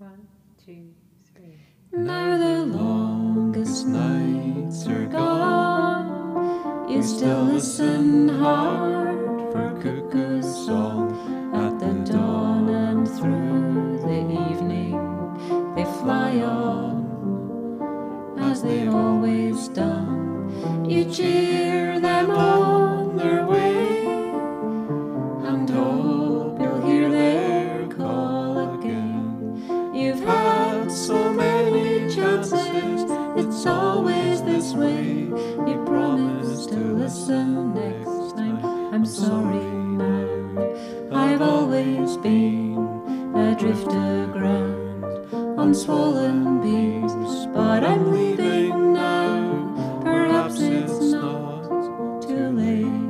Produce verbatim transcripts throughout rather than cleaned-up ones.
One, two, three. Now the longest nights are gone, you still listen hard for cuckoo's song. At the dawn and through the evening they fly on, as they've always done. You cheer them on their way and hope you'll hear their call again. You've had so many chances, it's always this way. You promised to listen next time. I'm sorry now, I've always been adrift aground on swollen beams, but I'm leaving now. Perhaps it's not too late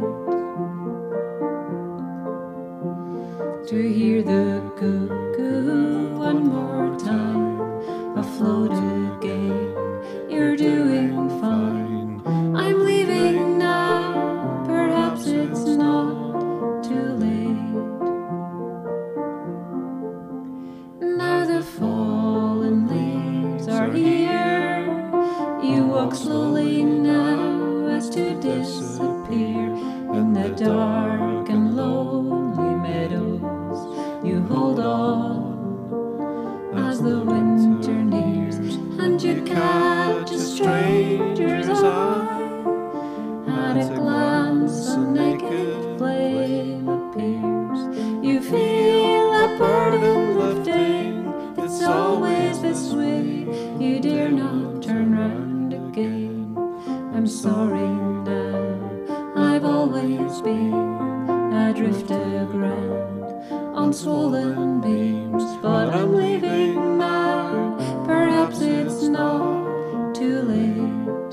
to hear the cuckoo one more time afloat again. You're doing fine, I'm leaving now. Perhaps it's not too late. Now the fallen leaves are here, you walk slowly now as to disappear in the dark and lonely meadows. You hold on as the winter nears, and you catch a stranger's eye. At a glance a naked flame appears. You feel a burden lifting, it's always this way. You dare not turn round again. I'm sorry now, I've always been adrift aground on swollen beams, but I'm leaving now. Perhaps it's not too late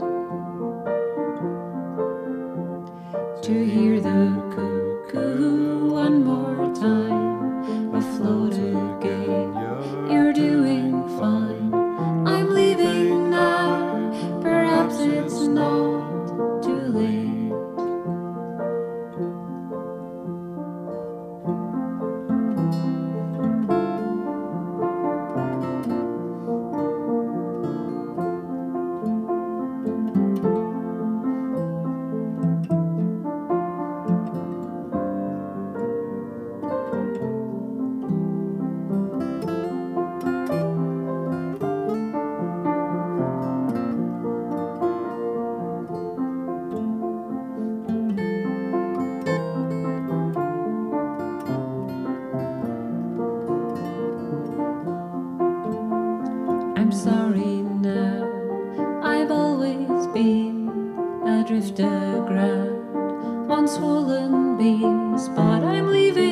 to hear the cuckoo one more time afloat again. You're doing fine, I'm leaving now. Perhaps it's not too late. I'm sorry now, I've always been adrift aground on swollen beams, but I'm leaving